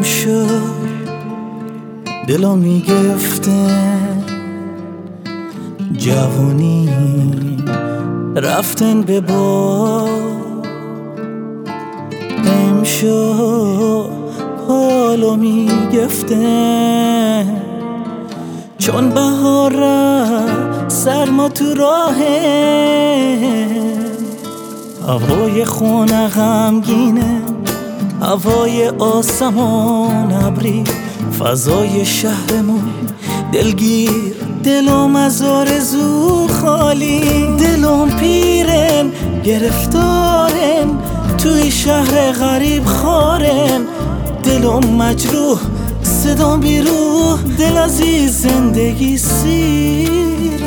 شد دلو میگفته جوونی رفتن به با امشو حالو میگفته چون بهار رفت سرما تو راهه هوای خونه غمگینه هوای آسمان ابری فضای شهرمون دلگیر دلم از آرزو خالی دلم پیرن گرفتارن توی شهر غریب خارن دلم مجروح صدام بیروح دل عزیز زندگی سیره